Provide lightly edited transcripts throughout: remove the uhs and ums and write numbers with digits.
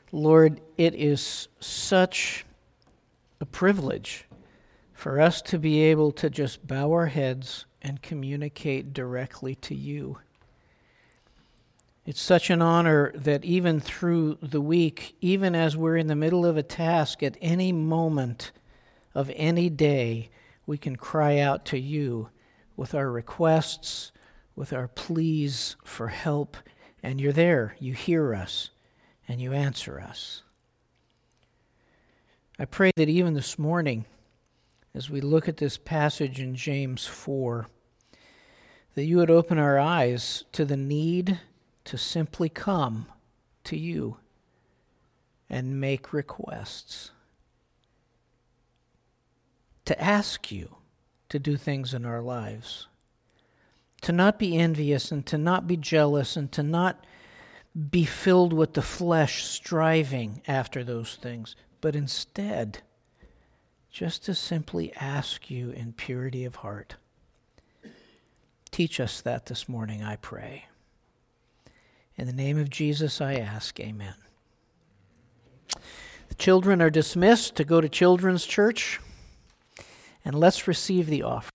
Lord, it is such a privilege for us to be able to just bow our heads and communicate directly to you. It's such an honor that even through the week, even as we're in the middle of a task, at any moment of any day, we can cry out to you with our requests, with our pleas for help, and you're there, you hear us, and you answer us. I pray that even this morning, as we look at this passage in James 4, that you would open our eyes to the need to simply come to you and make requests, to ask you to do things in our lives, to not be envious and to not be jealous and to not be filled with the flesh striving after those things, but instead just to simply ask you in purity of heart. Teach us that this morning, I pray. In the name of Jesus, I ask, amen. The children are dismissed to go to Children's Church, and let's receive the offering.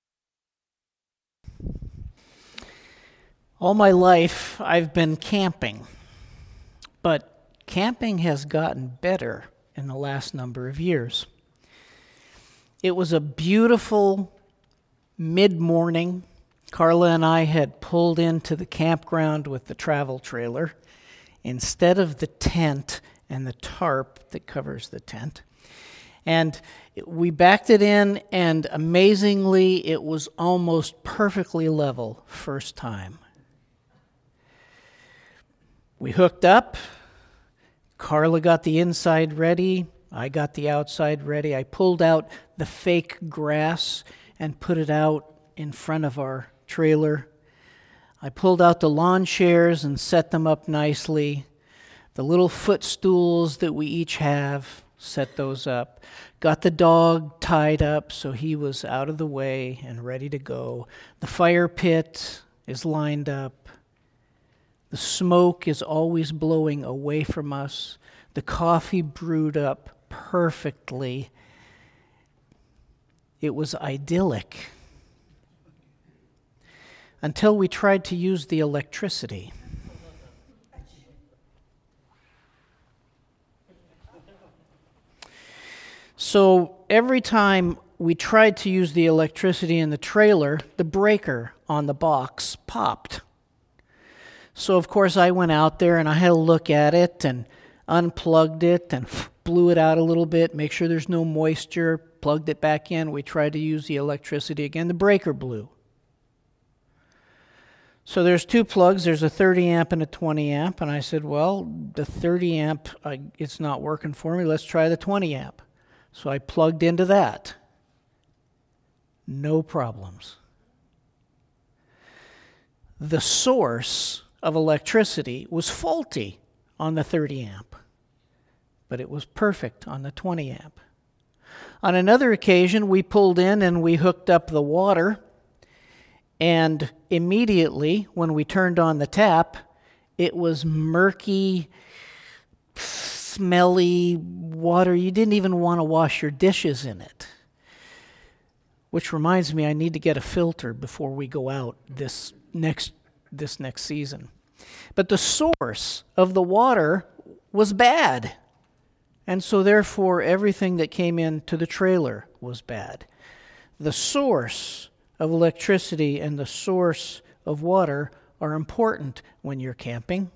All my life, I've been camping, but camping has gotten better in the last number of years. It was a beautiful mid-morning. Carla and I had pulled into the campground with the travel trailer instead of the tent and the tarp that covers the tent. And we backed it in, and amazingly, it was almost perfectly level first time. We hooked up. Carla got the inside ready. I got the outside ready. I pulled out the fake grass and put it out in front of our trailer. I pulled out the lawn chairs and set them up nicely. The little footstools that we each have, set those up. Got the dog tied up so he was out of the way and ready to go. The fire pit is lined up. The smoke is always blowing away from us. The coffee brewed up perfectly. It was idyllic. Until we tried to use the electricity. So every time we tried to use the electricity in the trailer, the breaker on the box popped. So of course I went out there and I had a look at it and unplugged it and blew it out a little bit, make sure there's no moisture, plugged it back in. We tried to use the electricity again. The breaker blew. So there's two plugs. There's a 30 amp and a 20 amp. And I said, well, the 30 amp, it's not working for me. Let's try the 20 amp. So I plugged into that. No problems. The source of electricity was faulty on the 30 amp, but it was perfect on the 20 amp. On another occasion, we pulled in and we hooked up the water. And immediately, when we turned on the tap, it was murky, smelly water. You didn't even want to wash your dishes in it. Which reminds me, I need to get a filter before we go out this next season. But the source of the water was bad. And so therefore, everything that came into the trailer was bad. The source of electricity and the source of water are important when you're camping.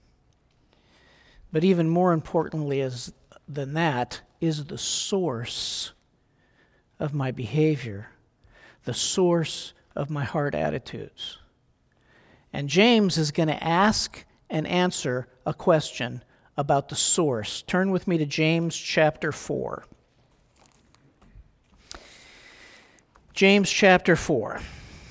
But even more importantly than that is the source of my behavior, the source of my heart attitudes. And James is going to ask and answer a question about the source. Turn with me to James chapter 4. James chapter 4.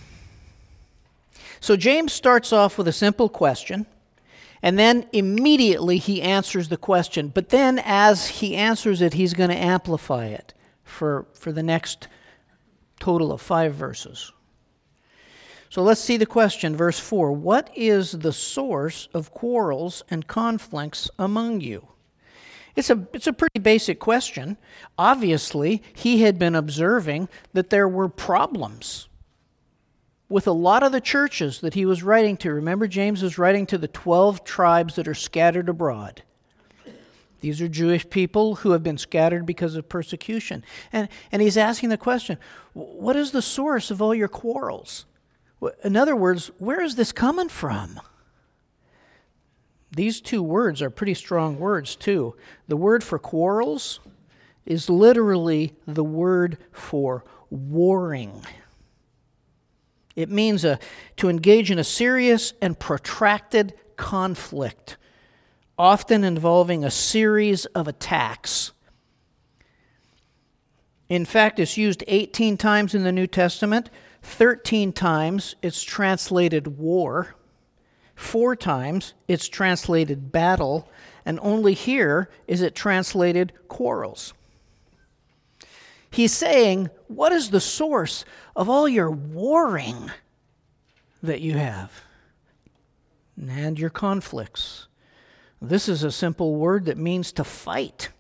So James starts off with a simple question, and then immediately he answers the question. But then as he answers it, he's going to amplify it for the next total of 5 verses. So let's see the question, verse 4. What is the source of quarrels and conflicts among you? It's a pretty basic question. Obviously, he had been observing that there were problems with a lot of the churches that he was writing to. Remember, James was writing to the 12 tribes that are scattered abroad. These are Jewish people who have been scattered because of persecution. And he's asking the question, what is the source of all your quarrels? In other words, where is this coming from? These two words are pretty strong words, too. The word for quarrels is literally the word for warring. It means to engage in a serious and protracted conflict, often involving a series of attacks. In fact, it's used 18 times in the New Testament. 13 times it's translated war. 4 times it's translated battle. And only here is it translated quarrels. He's saying, what is the source of all your warring that you have? And your conflicts. This is a simple word that means to fight.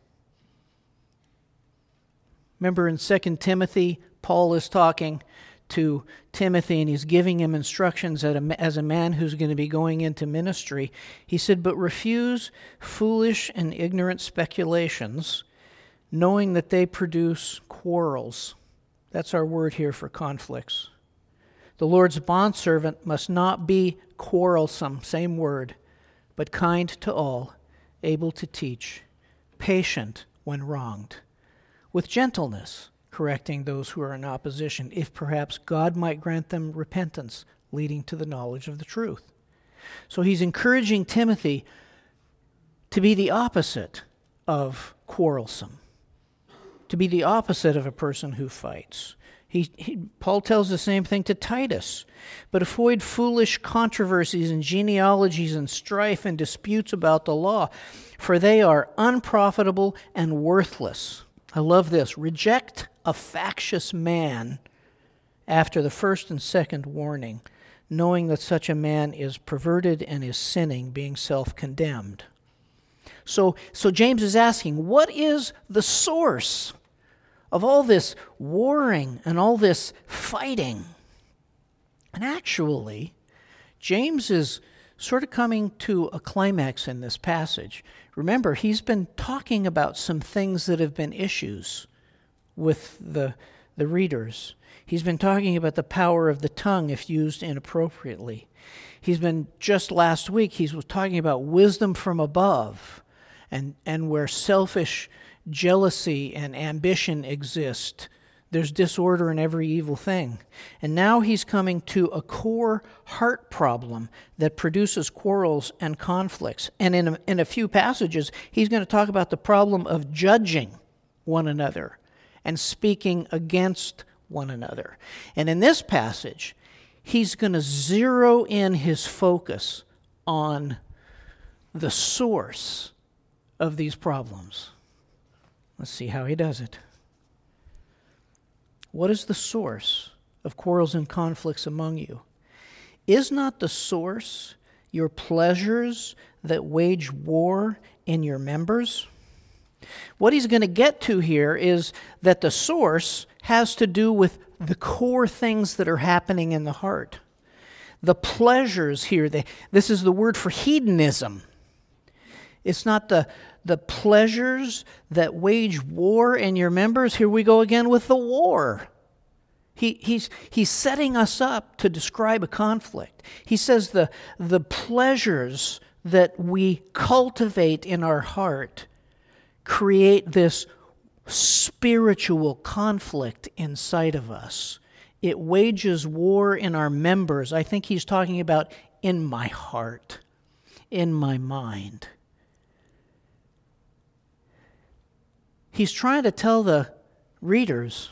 Remember in 2 Timothy, Paul is talking to Timothy and he's giving him instructions as a man who's going to be going into ministry. He said, but refuse foolish and ignorant speculations, knowing that they produce quarrels. That's our word here for conflicts. The Lord's bondservant must not be quarrelsome, same word, but kind to all, able to teach, patient when wronged, with gentleness, correcting those who are in opposition, if perhaps God might grant them repentance, leading to the knowledge of the truth. So he's encouraging Timothy to be the opposite of quarrelsome, to be the opposite of a person who fights. Paul tells the same thing to Titus. But avoid foolish controversies and genealogies and strife and disputes about the law, for they are unprofitable and worthless. I love this. Reject a factious man after the first and second warning, knowing that such a man is perverted and is sinning, being self-condemned. So James is asking, what is the source of all this warring and all this fighting? And actually, James is sort of coming to a climax in this passage. Remember, he's been talking about some things that have been issues with the readers. He's been talking about the power of the tongue if used inappropriately. Just last week, he was talking about wisdom from above and where selfish jealousy and ambition exist. There's disorder in every evil thing. And now he's coming to a core heart problem that produces quarrels and conflicts. And in a few passages, he's going to talk about the problem of judging one another and speaking against one another. And in this passage, he's going to zero in his focus on the source of these problems. Let's see how he does it. What is the source of quarrels and conflicts among you? Is not the source your pleasures that wage war in your members? What he's going to get to here is that the source has to do with the core things that are happening in the heart. The pleasures here, this is the word for hedonism. It's not the pleasures that wage war in your members. Here we go again with the war. He's setting us up to describe a conflict. He says the pleasures that we cultivate in our heart create this spiritual conflict inside of us. It wages war in our members. I think he's talking about in my heart, in my mind. He's trying to tell the readers,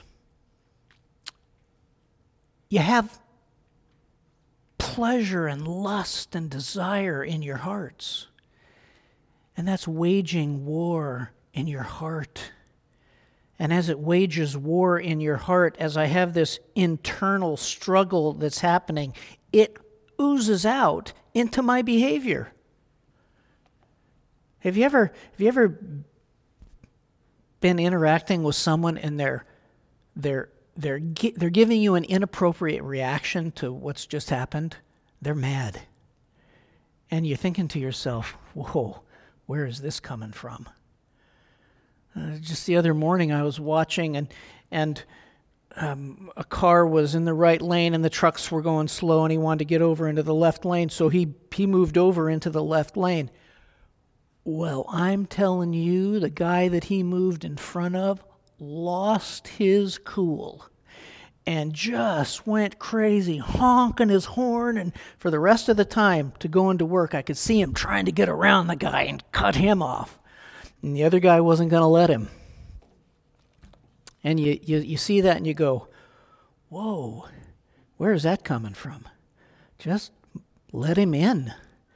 you have pleasure and lust and desire in your hearts. And that's waging war in your heart. And as it wages war in your heart, as I have this internal struggle that's happening, it oozes out into my behavior. Have you ever been interacting with someone and they're giving you an inappropriate reaction to what's just happened? They're mad. And you're thinking to yourself, whoa, where is this coming from? Just the other morning I was watching and a car was in the right lane and the trucks were going slow and he wanted to get over into the left lane, so he moved over into the left lane. Well, I'm telling you, the guy that he moved in front of lost his cool and just went crazy, honking his horn, and for the rest of the time to go into work, I could see him trying to get around the guy and cut him off. And the other guy wasn't going to let him. And you see that and you go, whoa, where is that coming from? Just let him in.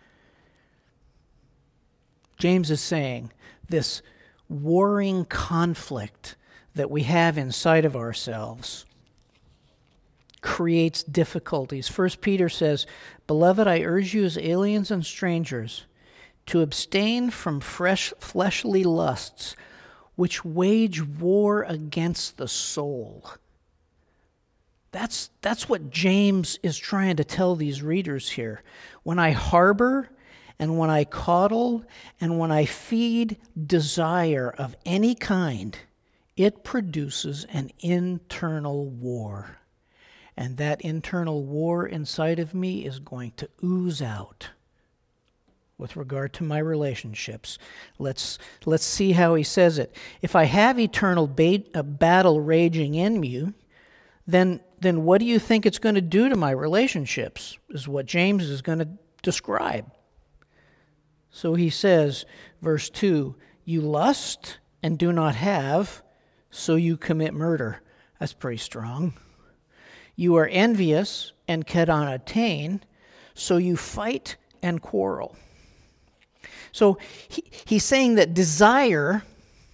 James is saying this warring conflict that we have inside of ourselves creates difficulties. 1 Peter says, "Beloved, I urge you as aliens and strangers to abstain from fleshly lusts, which wage war against the soul." That's what James is trying to tell these readers here. When I harbor and when I coddle and when I feed desire of any kind, it produces an internal war. And that internal war inside of me is going to ooze out with regard to my relationships. Let's see how he says it. If I have eternal battle raging in you, then what do you think it's going to do to my relationships, is what James is going to describe. So he says, verse 2, "You lust and do not have, so you commit murder." That's pretty strong. "You are envious and cannot attain, so you fight and quarrel." So he's saying that desire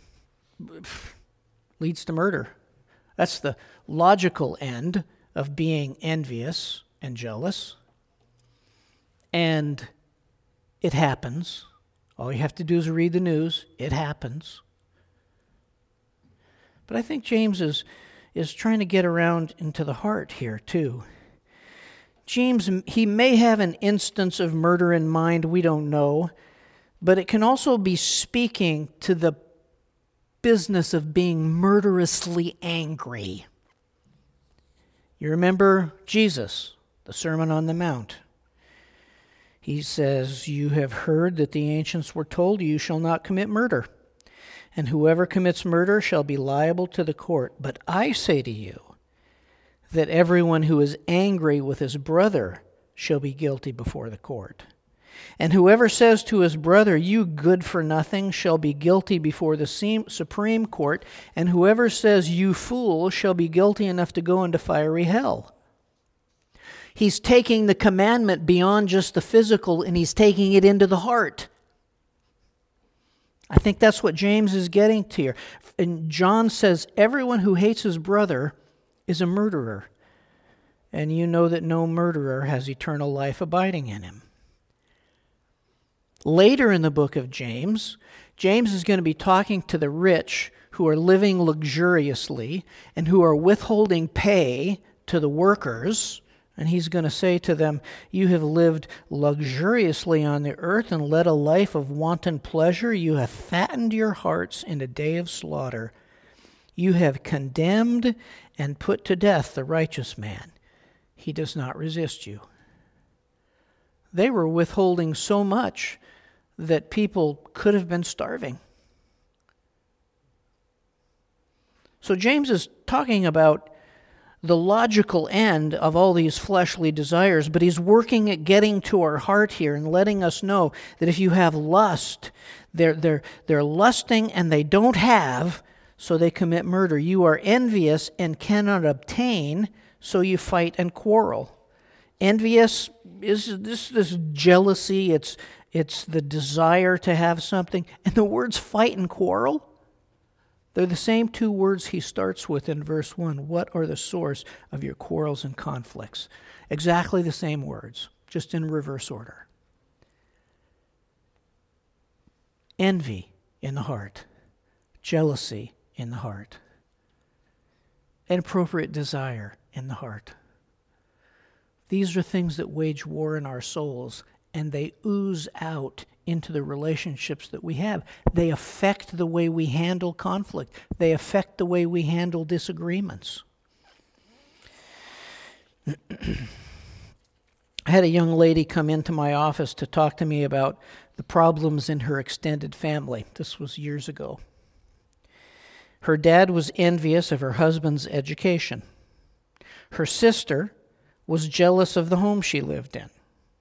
leads to murder. That's the logical end of being envious and jealous. And it happens. All you have to do is read the news. It happens. But I think James is trying to get around into the heart here too. James, he may have an instance of murder in mind, we don't know, but it can also be speaking to the business of being murderously angry. You remember Jesus, the Sermon on the Mount. He says, "You have heard that the ancients were told, you shall not commit murder. And whoever commits murder shall be liable to the court. But I say to you that everyone who is angry with his brother shall be guilty before the court. And whoever says to his brother, 'You good for nothing,' shall be guilty before the Supreme Court. And whoever says, 'You fool,' shall be guilty enough to go into fiery hell." He's taking the commandment beyond just the physical, and he's taking it into the heart. I think that's what James is getting to here. And John says, everyone who hates his brother is a murderer. And you know that no murderer has eternal life abiding in him. Later in the book of James, James is going to be talking to the rich who are living luxuriously and who are withholding pay to the workers. And he's going to say to them, "You have lived luxuriously on the earth and led a life of wanton pleasure. You have fattened your hearts in a day of slaughter. You have condemned and put to death the righteous man. He does not resist you." They were withholding so much that people could have been starving. So James is talking about the logical end of all these fleshly desires, but he's working at getting to our heart here and letting us know that if you have lust, they're lusting and they don't have, so they commit murder. You are envious and cannot obtain, so you fight and quarrel. Envious is this jealousy, it's the desire to have something. And the words fight and quarrel, they're the same two words he starts with in verse 1. What are the source of your quarrels and conflicts? Exactly the same words, just in reverse order. Envy in the heart, jealousy in the heart. Inappropriate desire in the heart. These are things that wage war in our souls, and they ooze out into the relationships that we have. They affect the way we handle conflict. They affect the way we handle disagreements. I had a young lady come into my office to talk to me about the problems in her extended family. This was years ago. Her dad was envious of her husband's education. Her sister was jealous of the home she lived in.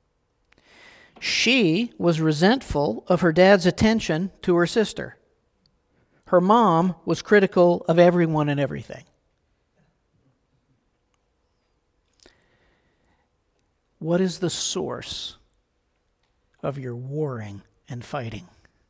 She was resentful of her dad's attention to her sister. Her mom was critical of everyone and everything. What is the source of your warring and fighting?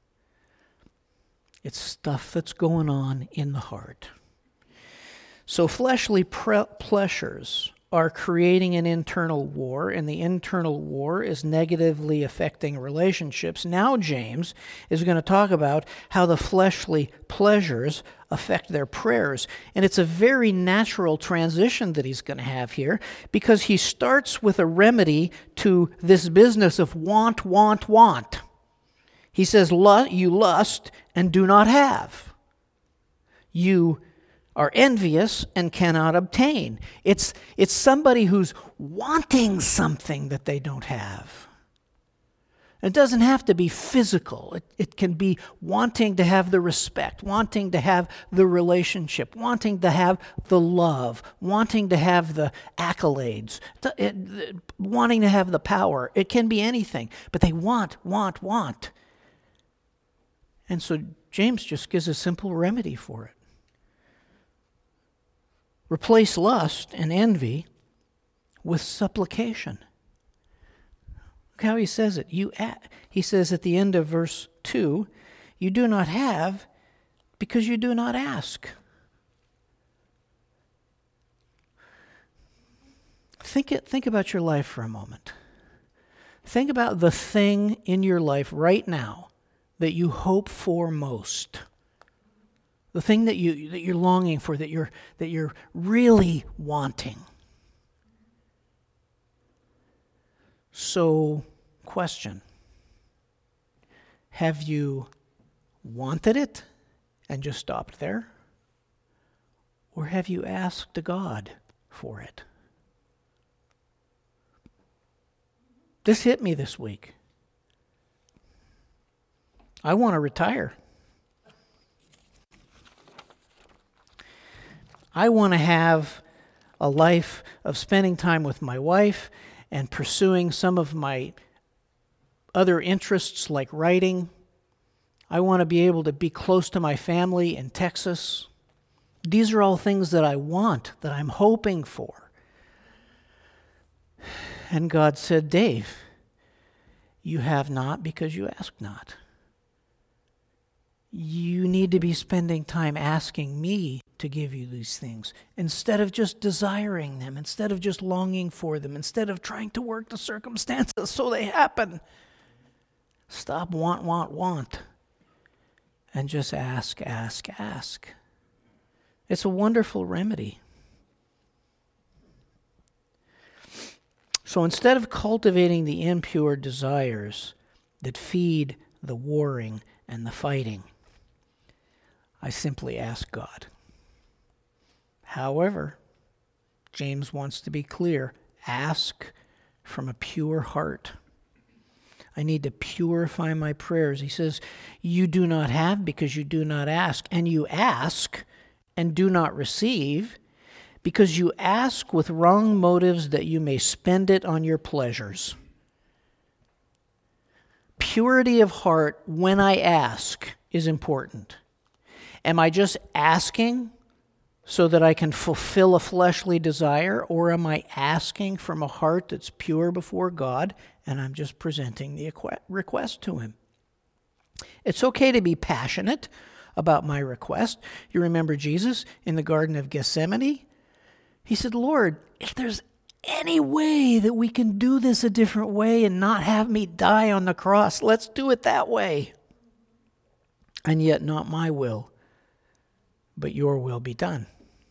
It's stuff that's going on in the heart. So fleshly pleasures are creating an internal war, and the internal war is negatively affecting relationships. Now James is going to talk about how the fleshly pleasures affect their prayers. And it's a very natural transition that he's going to have here, because he starts with a remedy to this business of want, want, want. He says, you lust and do not have. You are envious and cannot obtain. It's somebody who's wanting something that they don't have. It doesn't have to be physical. It can be wanting to have the respect, wanting to have the relationship, wanting to have the love, wanting to have the accolades, wanting to have the power. It can be anything, but they want. And so James just gives a simple remedy for it. Replace lust and envy with supplication. Look how he says it. He says at the end of verse 2, you do not have because you do not ask. Think about your life for a moment. Think about the thing in your life right now that you hope for most. The thing that you're longing for, that you're really wanting. So, question. Have you wanted it and just stopped there? Or have you asked God for it? This hit me this week. I want to retire. I want to have a life of spending time with my wife and pursuing some of my other interests like writing. I want to be able to be close to my family in Texas. These are all things that I want, that I'm hoping for. And God said, Dave, you have not because you ask not. You need to be spending time asking me to give you these things instead of just desiring them, instead of just longing for them, instead of trying to work the circumstances so they happen. Stop want, and just ask. It's a wonderful remedy. So instead of cultivating the impure desires that feed the warring and the fighting, I simply ask God. However, James wants to be clear. Ask from a pure heart. I need to purify my prayers. He says, you do not have because you do not ask. And you ask and do not receive because you ask with wrong motives that you may spend it on your pleasures. Purity of heart when I ask is important. Am I just asking so that I can fulfill a fleshly desire, or am I asking from a heart that's pure before God and I'm just presenting the request to Him? It's okay to be passionate about my request. You remember Jesus in the Garden of Gethsemane? He said, Lord, if there's any way that we can do this a different way and not have me die on the cross, let's do it that way. And yet not my will, but your will be done.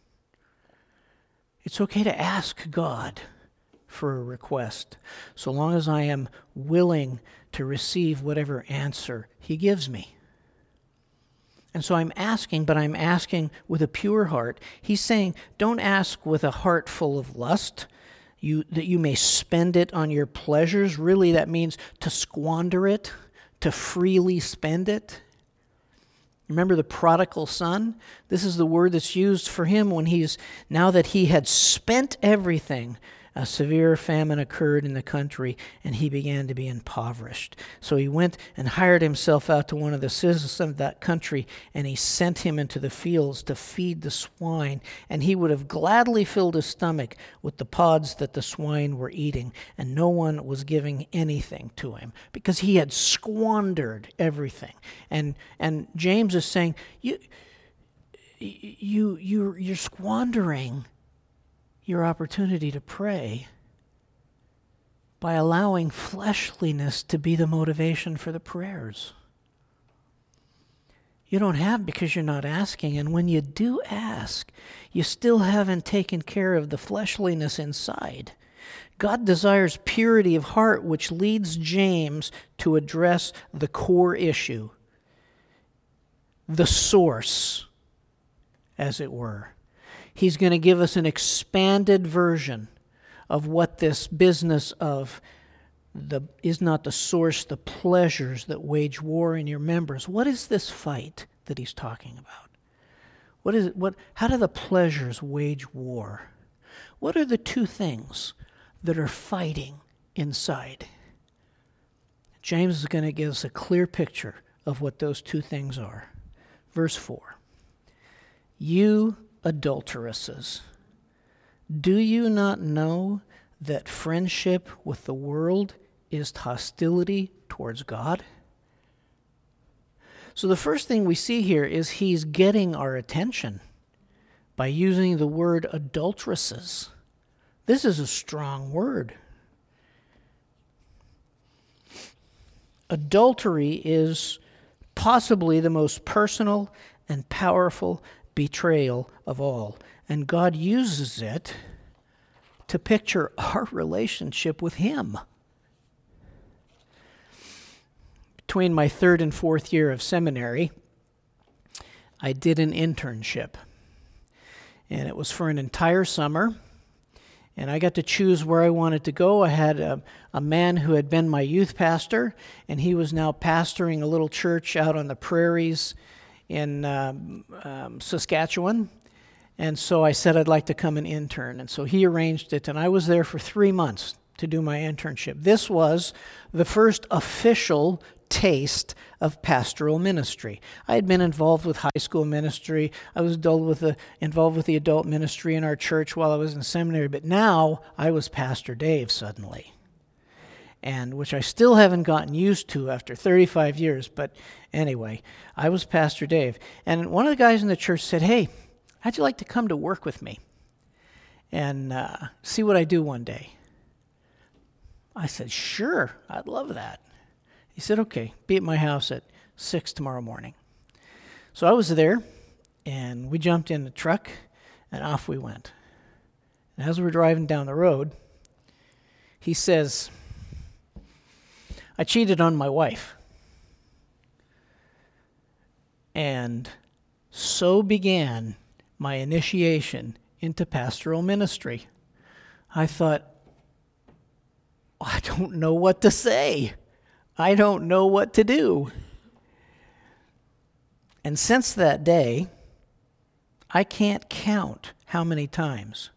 It's okay to ask God for a request, so long as I am willing to receive whatever answer He gives me. And so I'm asking, but I'm asking with a pure heart. He's saying, don't ask with a heart full of lust, that you may spend it on your pleasures. Really, that means to squander it, to freely spend it. Remember the prodigal son? This is the word that's used for him now that he had spent everything. A severe famine occurred in the country, and he began to be impoverished. So he went and hired himself out to one of the citizens of that country, and he sent him into the fields to feed the swine. And he would have gladly filled his stomach with the pods that the swine were eating, and no one was giving anything to him because he had squandered everything. And James is saying, you're squandering your opportunity to pray by allowing fleshliness to be the motivation for the prayers. You don't have because you're not asking, and when you do ask, you still haven't taken care of the fleshliness inside. God desires purity of heart, which leads James to address the core issue, the source, as it were. He's going to give us an expanded version of what this business of is not the source, the pleasures that wage war in your members. What is this fight that he's talking about? What is it? How do the pleasures wage war? What are the two things that are fighting inside? James is going to give us a clear picture of what those two things are. Verse 4. You adulteresses, do you not know that friendship with the world is hostility towards God? So the first thing we see here is he's getting our attention by using the word adulteresses. This is a strong word. Adultery is possibly the most personal and powerful betrayal of all. And God uses it to picture our relationship with Him. Between my third and fourth year of seminary, I did an internship. And it was for an entire summer. And I got to choose where I wanted to go. I had a man who had been my youth pastor, and he was now pastoring a little church out on the prairies in Saskatchewan. And so I said I'd like to come and intern. And so he arranged it, and I was there for 3 months to do my internship. This was the first official taste of pastoral ministry. I had been involved with high school ministry. I was involved with the adult ministry in our church while I was in seminary, but now I was Pastor Dave suddenly, and which I still haven't gotten used to after 35 years, but anyway, I was Pastor Dave. And one of the guys in the church said, "Hey, how'd you like to come to work with me and see what I do one day?" I said, "Sure, I'd love that." He said, "Okay, be at my house at 6 tomorrow morning." So I was there, and we jumped in the truck, and off we went. And as we're driving down the road, he says, "I cheated on my wife." And so began my initiation into pastoral ministry. I thought, I don't know what to say. I don't know what to do. And since that day, I can't count how many times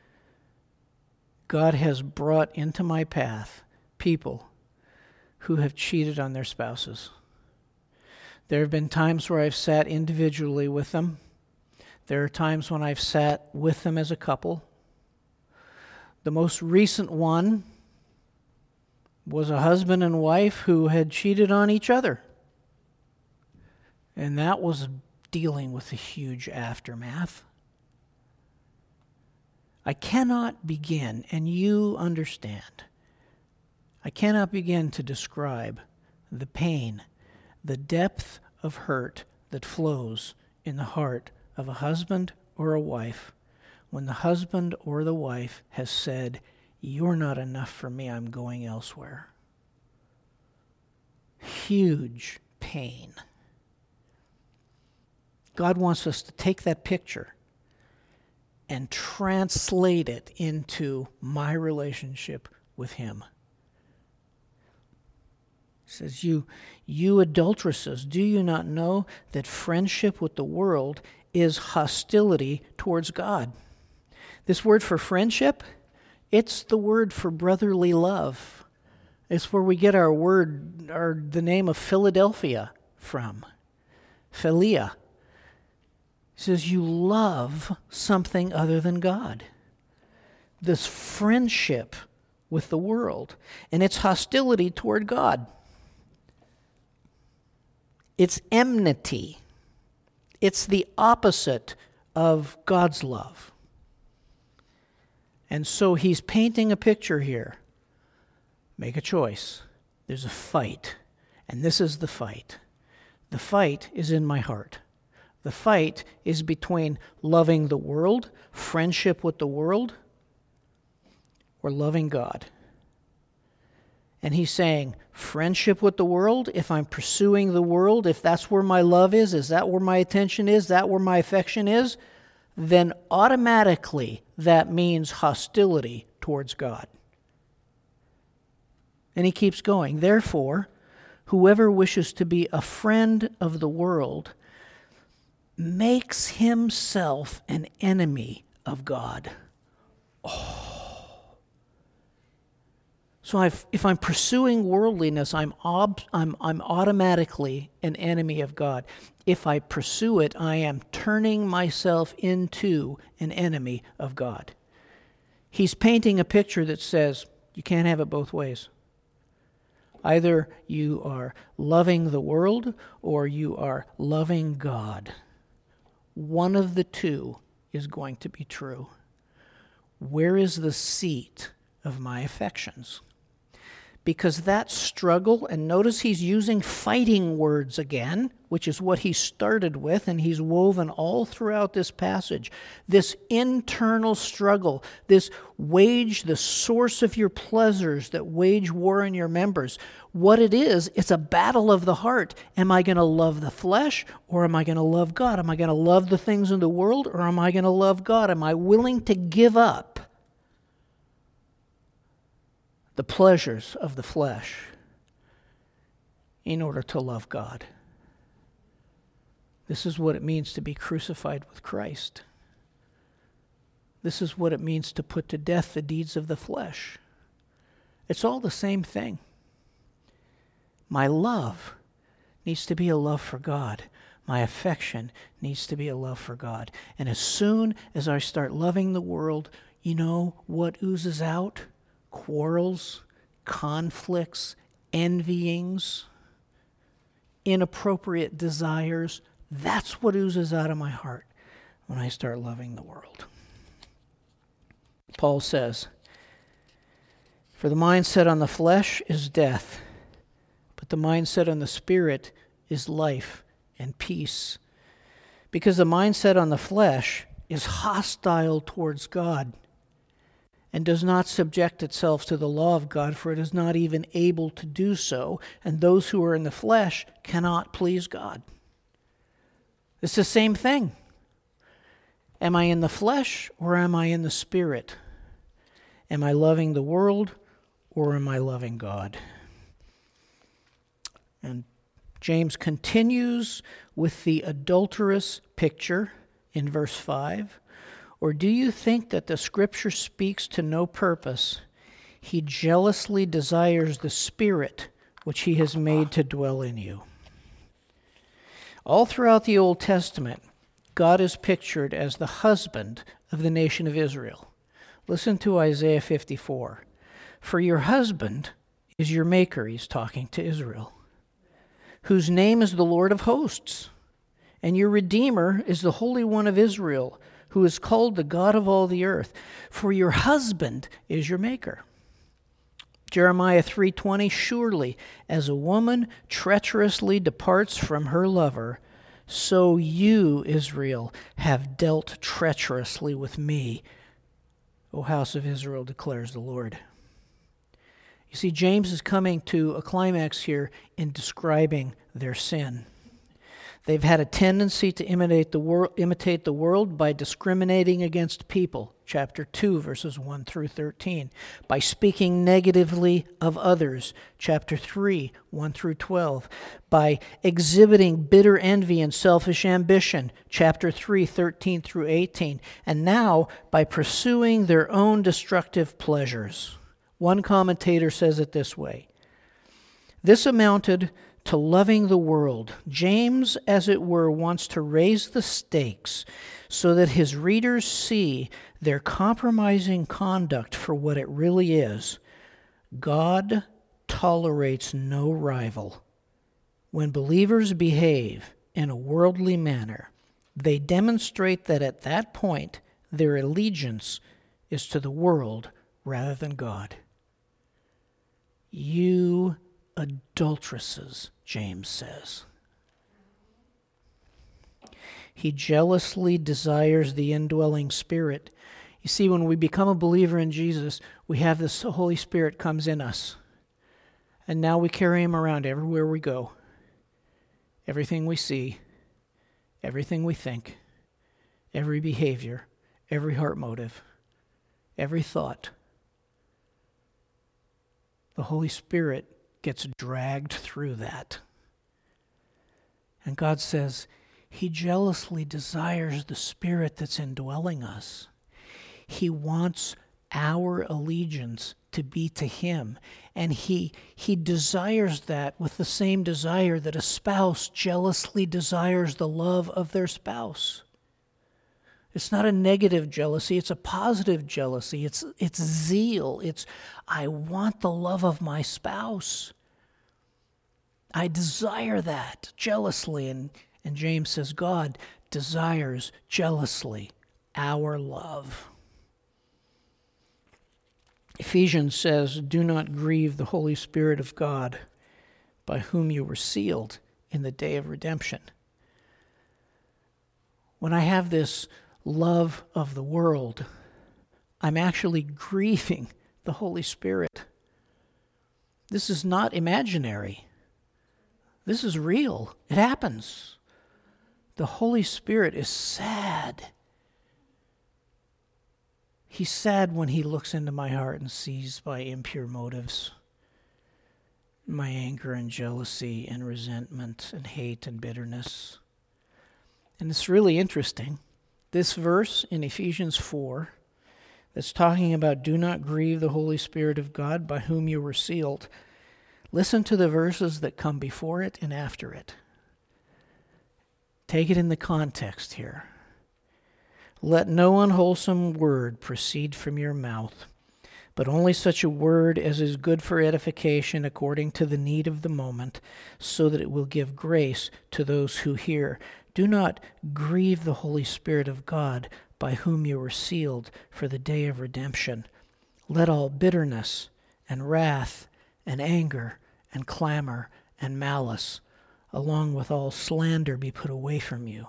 God has brought into my path people who have cheated on their spouses. There have been times where I've sat individually with them. There are times when I've sat with them as a couple. The most recent one was a husband and wife who had cheated on each other. And that was dealing with a huge aftermath. I cannot begin, and you understand, I cannot begin to describe the pain, the depth of hurt that flows in the heart of a husband or a wife when the husband or the wife has said, "You're not enough for me, I'm going elsewhere." Huge pain. God wants us to take that picture and translate it into my relationship with Him. He says, you adulteresses, do you not know that friendship with the world is hostility towards God? This word for friendship, it's the word for brotherly love. It's where we get our word, the name of Philadelphia from. Philia. He says, you love something other than God. This friendship with the world, and it's hostility toward God. It's enmity. It's the opposite of God's love. And so he's painting a picture here. Make a choice. There's a fight, and this is the fight. The fight is in my heart. The fight is between loving the world, friendship with the world, or loving God. And he's saying, friendship with the world, if I'm pursuing the world, if that's where my love is that where my attention is that where my affection is, then automatically that means hostility towards God. And he keeps going, therefore, whoever wishes to be a friend of the world makes himself an enemy of God. So if I'm pursuing worldliness, I'm automatically an enemy of God. If I pursue it, I am turning myself into an enemy of God. He's painting a picture that says you can't have it both ways. Either you are loving the world or you are loving God. One of the two is going to be true. Where is the seat of my affections? Because that struggle, and notice he's using fighting words again, which is what he started with, and he's woven all throughout this passage. This internal struggle, this the source of your pleasures that wage war in your members. What it is, it's a battle of the heart. Am I going to love the flesh, or am I going to love God? Am I going to love the things in the world, or am I going to love God? Am I willing to give up the pleasures of the flesh in order to love God? This is what it means to be crucified with Christ. This is what it means to put to death the deeds of the flesh. It's all the same thing. My love needs to be a love for God. My affection needs to be a love for God. And as soon as I start loving the world, you know what oozes out? Quarrels, conflicts, envyings, inappropriate desires. That's what oozes out of my heart when I start loving the world. Paul says, for the mindset on the flesh is death, but the mindset on the spirit is life and peace. Because the mindset on the flesh is hostile towards God and does not subject itself to the law of God, for it is not even able to do so, and those who are in the flesh cannot please God. It's the same thing. Am I in the flesh or am I in the spirit? Am I loving the world or am I loving God? And James continues with the adulterous picture in verse 5. Or do you think that the Scripture speaks to no purpose? He jealously desires the Spirit which He has made to dwell in you. All throughout the Old Testament, God is pictured as the husband of the nation of Israel. Listen to Isaiah 54. For your husband is your maker, he's talking to Israel, whose name is the Lord of hosts. And your Redeemer is the Holy One of Israel, who is called the God of all the earth. For your husband is your maker. Jeremiah 3:20, surely as a woman treacherously departs from her lover, So you, Israel, have dealt treacherously with me, O house of Israel, declares the Lord. You see, James is coming to a climax here in describing their sin. They've had a tendency to imitate the world by discriminating against people, chapter 2, verses 1 through 13, by speaking negatively of others, chapter 3, 1 through 12, by exhibiting bitter envy and selfish ambition, chapter 3, 13 through 18, and now by pursuing their own destructive pleasures. One commentator says it this way: this amounted to loving the world. James, as it were, wants to raise the stakes so that his readers see their compromising conduct for what it really is. God tolerates no rival. When believers behave in a worldly manner, they demonstrate that at that point their allegiance is to the world rather than God. You adulteresses, James says. He jealously desires the indwelling Spirit. You see, when we become a believer in Jesus, we have this Holy Spirit comes in us. And now we carry him around everywhere we go. Everything we see, everything we think, every behavior, every heart motive, every thought. The Holy Spirit gets dragged through that. And God says he jealously desires the Spirit that's indwelling us. He wants our allegiance to be to him. And he desires that with the same desire that a spouse jealously desires the love of their spouse. It's not a negative jealousy, it's a positive jealousy. It's zeal. It's, I want the love of my spouse. I desire that jealously. And James says God desires jealously our love. Ephesians says, do not grieve the Holy Spirit of God, by whom you were sealed in the day of redemption. When I have this love of the world, I'm actually grieving the Holy Spirit. This is not imaginary. This is real. It happens. The Holy Spirit is sad. He's sad when he looks into my heart and sees my impure motives, my anger and jealousy and resentment and hate and bitterness. And it's really interesting. This verse in Ephesians 4 that's talking about do not grieve the Holy Spirit of God by whom you were sealed. Listen to the verses that come before it and after it. Take it in the context here. Let no unwholesome word proceed from your mouth, but only such a word as is good for edification according to the need of the moment, so that it will give grace to those who hear. Do not grieve the Holy Spirit of God, by whom you were sealed for the day of redemption. Let all bitterness and wrath and anger and clamor and malice, along with all slander, be put away from you.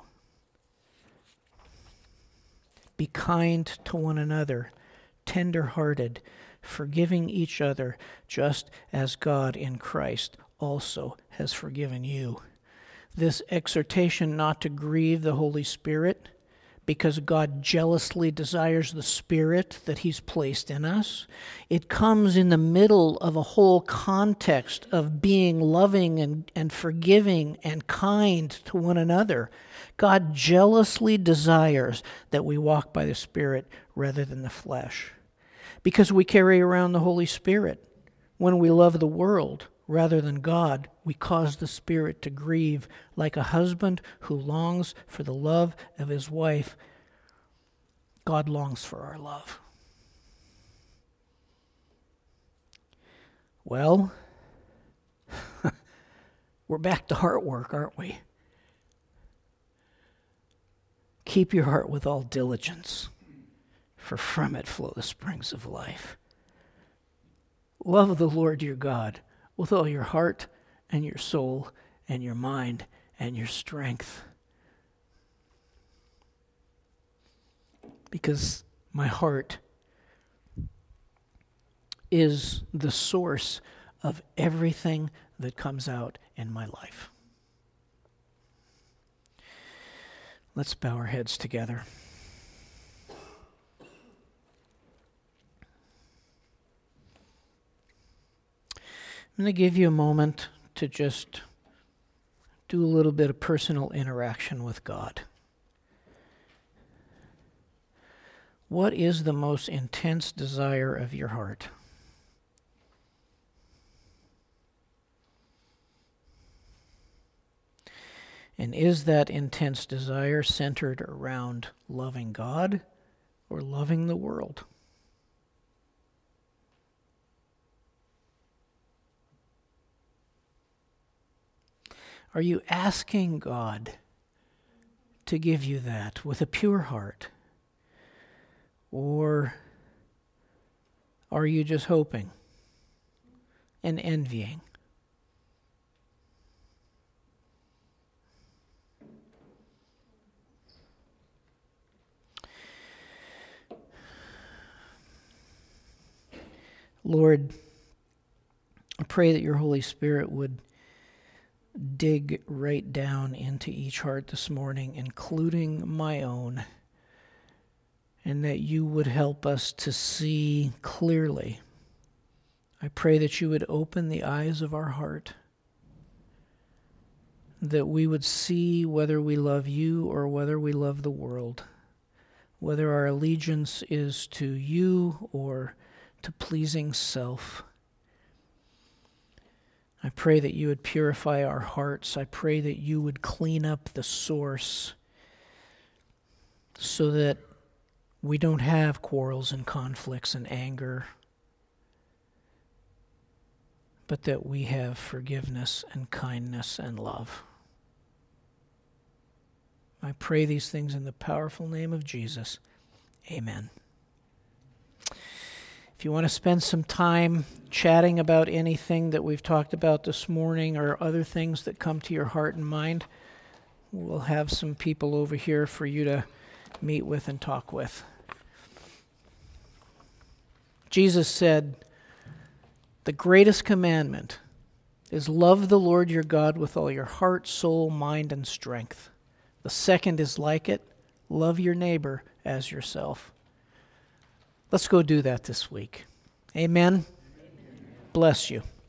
Be kind to one another, tender-hearted, forgiving each other, just as God in Christ also has forgiven you. This exhortation not to grieve the Holy Spirit, because God jealously desires the Spirit that he's placed in us, it comes in the middle of a whole context of being loving and forgiving and kind to one another. God jealously desires that we walk by the Spirit rather than the flesh, because we carry around the Holy Spirit. When we love the world rather than God, we cause the Spirit to grieve, like a husband who longs for the love of his wife. God longs for our love. Well, we're back to heart work, aren't we? Keep your heart with all diligence, for from it flow the springs of life. Love the Lord your God with all your heart and your soul and your mind and your strength. because my heart is the source of everything that comes out in my life. Let's bow our heads together. I'm going to give you a moment to just do a little bit of personal interaction with God. What is the most intense desire of your heart? And is that intense desire centered around loving God or loving the world? Are you asking God to give you that with a pure heart? Or are you just hoping and envying? Lord, I pray that your Holy Spirit would dig right down into each heart this morning, including my own, and that you would help us to see clearly. I pray that you would open the eyes of our heart, that we would see whether we love you or whether we love the world, whether our allegiance is to you or to pleasing self. I pray that you would purify our hearts. I pray that you would clean up the source so that we don't have quarrels and conflicts and anger, but that we have forgiveness and kindness and love. I pray these things in the powerful name of Jesus. Amen. If you want to spend some time chatting about anything that we've talked about this morning or other things that come to your heart and mind, we'll have some people over here for you to meet with and talk with. Jesus said, the greatest commandment is love the Lord your God with all your heart, soul, mind, and strength. The second is like it, love your neighbor as yourself. Let's go do that this week. Amen. Bless you.